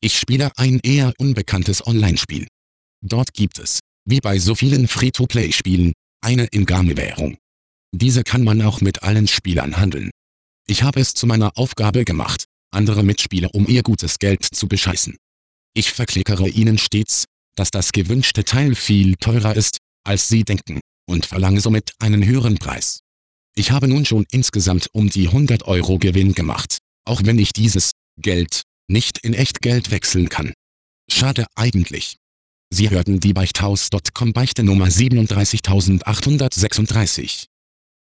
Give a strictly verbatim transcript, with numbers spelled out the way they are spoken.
Ich spiele ein eher unbekanntes Online-Spiel. Dort gibt es, wie bei so vielen Free-to-Play-Spielen, eine Ingame-Währung. Diese kann man auch mit allen Spielern handeln. Ich habe es zu meiner Aufgabe gemacht, andere Mitspieler um ihr gutes Geld zu bescheißen. Ich verklickere ihnen stets, dass das gewünschte Teil viel teurer ist, als sie denken, und verlange somit einen höheren Preis. Ich habe nun schon insgesamt um die hundert Euro Gewinn gemacht, auch wenn ich dieses Geld nicht in Echtgeld wechseln kann. Schade eigentlich. Sie hörten die Beichthaus Punkt com Beichte Nummer siebenunddreißigtausendachthundertsechsunddreißig.